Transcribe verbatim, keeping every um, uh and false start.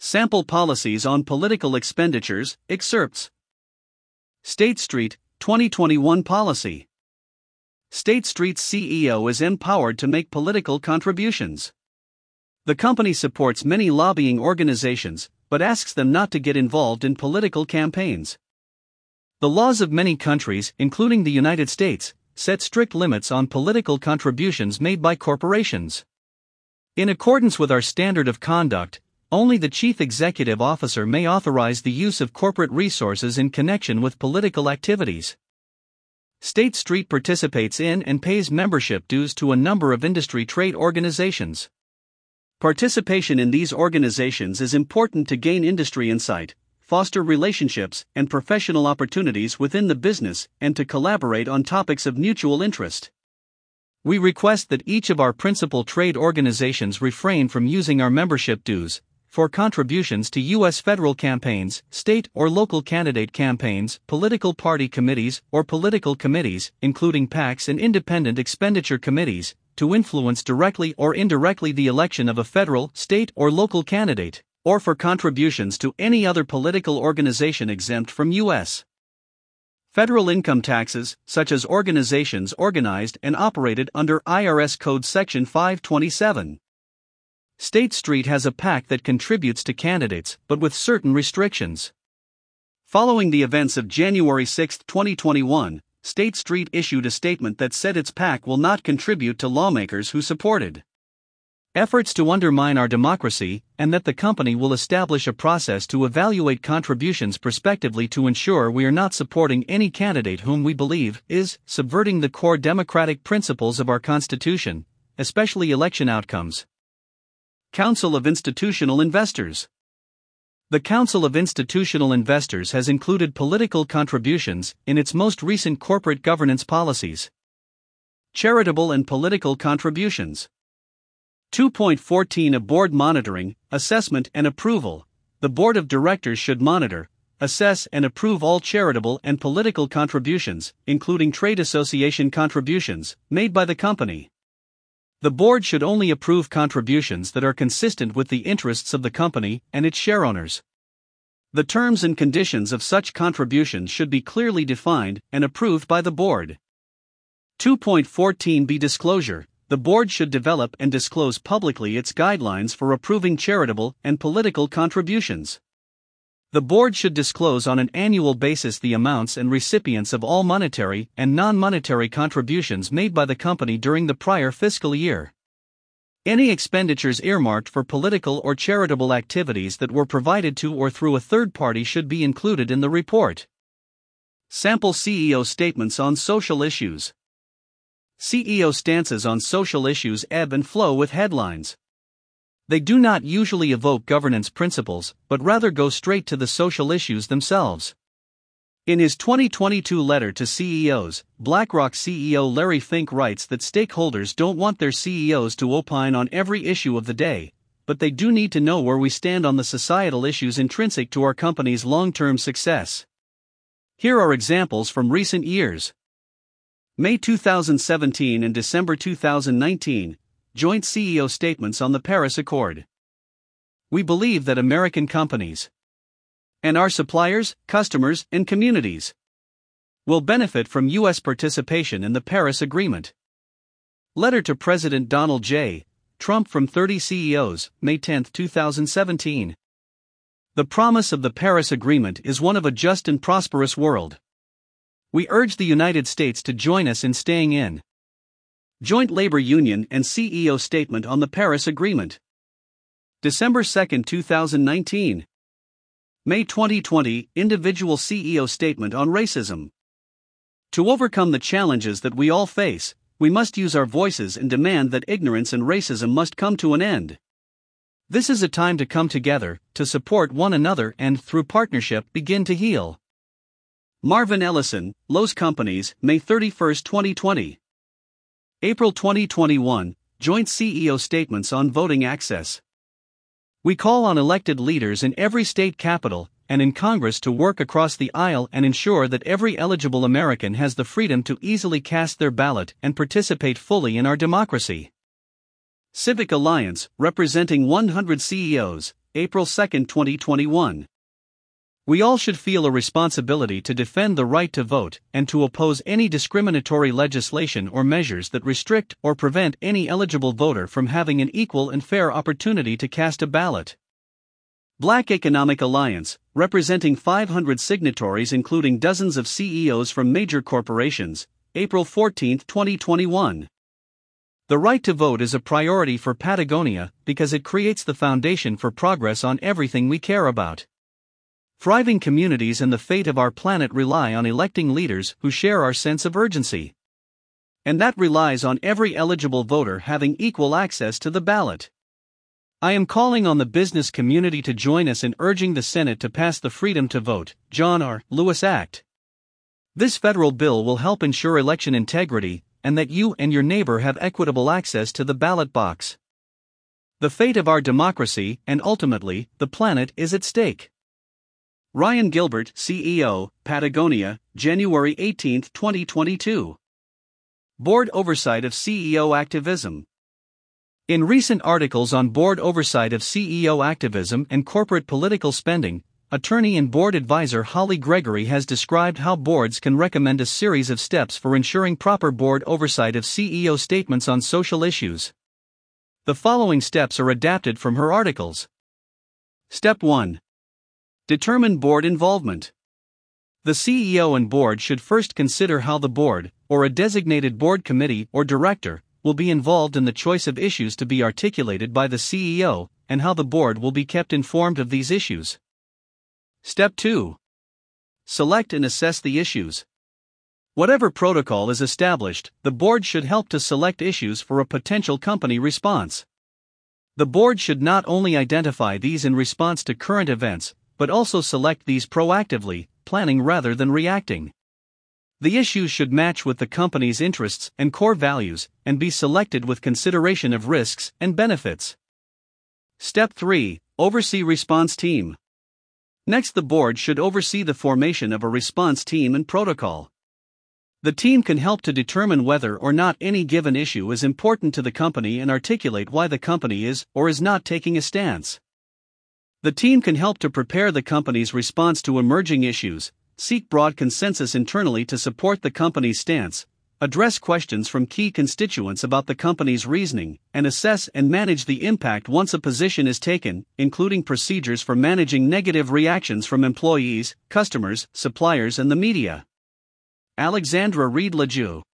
Sample Policies on Political Expenditures, Excerpts. State Street, twenty twenty-one Policy. State Street's C E O is empowered to make political contributions. The company supports many lobbying organizations, but asks them not to get involved in political campaigns. The laws of many countries, including the United States, set strict limits on political contributions made by corporations. In accordance with our standard of conduct, only the chief executive officer may authorize the use of corporate resources in connection with political activities. State Street participates in and pays membership dues to a number of industry trade organizations. Participation in these organizations is important to gain industry insight, foster relationships and professional opportunities within the business, and to collaborate on topics of mutual interest. We request that each of our principal trade organizations refrain from using our membership dues for contributions to U S federal campaigns, state or local candidate campaigns, political party committees, or political committees, including PACs and independent expenditure committees, to influence directly or indirectly the election of a federal, state, or local candidate, or for contributions to any other political organization exempt from U S federal income taxes, such as organizations organized and operated under I R S Code Section five twenty-seven. State Street has a PAC that contributes to candidates, but with certain restrictions. Following the events of January sixth, twenty twenty-one, State Street issued a statement that said its PAC will not contribute to lawmakers who supported efforts to undermine our democracy, and that the company will establish a process to evaluate contributions prospectively to ensure we are not supporting any candidate whom we believe is subverting the core democratic principles of our Constitution, especially election outcomes. Council of Institutional Investors. The Council of Institutional Investors has included political contributions in its most recent corporate governance policies. Charitable and political contributions. two point fourteen A Board Monitoring, Assessment and Approval. The Board of Directors should monitor, assess and approve all charitable and political contributions, including trade association contributions, made by the company. The board should only approve contributions that are consistent with the interests of the company and its shareowners. The terms and conditions of such contributions should be clearly defined and approved by the board. two point fourteen B Disclosure. The board should develop and disclose publicly its guidelines for approving charitable and political contributions. The board should disclose on an annual basis the amounts and recipients of all monetary and non-monetary contributions made by the company during the prior fiscal year. Any expenditures earmarked for political or charitable activities that were provided to or through a third party should be included in the report. Sample C E O statements on social issues. C E O stances on social issues ebb and flow with headlines. They do not usually evoke governance principles, but rather go straight to the social issues themselves. In his twenty twenty-two letter to C E Os, BlackRock C E O Larry Fink writes that stakeholders don't want their C E Os to opine on every issue of the day, but they do need to know where we stand on the societal issues intrinsic to our company's long-term success. Here are examples from recent years. May two thousand seventeen and December two thousand nineteen. Joint C E O statements on the Paris Accord. We believe that American companies and our suppliers, customers, and communities will benefit from U S participation in the Paris Agreement. Letter to President Donald J. Trump from thirty C E Os, May tenth, two thousand seventeen. The promise of the Paris Agreement is one of a just and prosperous world. We urge the United States to join us in staying in. Joint Labor Union and C E O Statement on the Paris Agreement. December second, two thousand nineteen. May twenty twenty, Individual C E O Statement on Racism. To overcome the challenges that we all face, we must use our voices and demand that ignorance and racism must come to an end. This is a time to come together, to support one another and, through partnership, begin to heal. Marvin Ellison, Lowe's Companies, May thirty-first, twenty twenty. April twenty twenty-one, Joint C E O Statements on Voting Access. We call on elected leaders in every state capital and in Congress to work across the aisle and ensure that every eligible American has the freedom to easily cast their ballot and participate fully in our democracy. Civic Alliance, representing one hundred C E Os, April second, twenty twenty-one. We all should feel a responsibility to defend the right to vote and to oppose any discriminatory legislation or measures that restrict or prevent any eligible voter from having an equal and fair opportunity to cast a ballot. Black Economic Alliance, representing five hundred signatories including dozens of C E Os from major corporations, April fourteenth, twenty twenty-one. The right to vote is a priority for Patagonia because it creates the foundation for progress on everything we care about. Thriving communities and the fate of our planet rely on electing leaders who share our sense of urgency. And that relies on every eligible voter having equal access to the ballot. I am calling on the business community to join us in urging the Senate to pass the Freedom to Vote, John R. Lewis Act. This federal bill will help ensure election integrity and that you and your neighbor have equitable access to the ballot box. The fate of our democracy and ultimately the planet is at stake. Ryan Gilbert, C E O, Patagonia, January eighteenth, twenty twenty-two. Board Oversight of C E O Activism. In recent articles on board oversight of C E O activism and corporate political spending, attorney and board advisor Holly Gregory has described how boards can recommend a series of steps for ensuring proper board oversight of C E O statements on social issues. The following steps are adapted from her articles. Step one. Determine board involvement. The C E O and board should first consider how the board, or a designated board committee or director, will be involved in the choice of issues to be articulated by the C E O, and how the board will be kept informed of these issues. Step two. Select and assess the issues. Whatever protocol is established, the board should help to select issues for a potential company response. The board should not only identify these in response to current events, but also select these proactively, planning rather than reacting. The issues should match with the company's interests and core values, and be selected with consideration of risks and benefits. Step three. Oversee response team. Next, the board should oversee the formation of a response team and protocol. The team can help to determine whether or not any given issue is important to the company and articulate why the company is or is not taking a stance. The team can help to prepare the company's response to emerging issues, seek broad consensus internally to support the company's stance, address questions from key constituents about the company's reasoning, and assess and manage the impact once a position is taken, including procedures for managing negative reactions from employees, customers, suppliers, and the media. Alexandra Reed LaJew.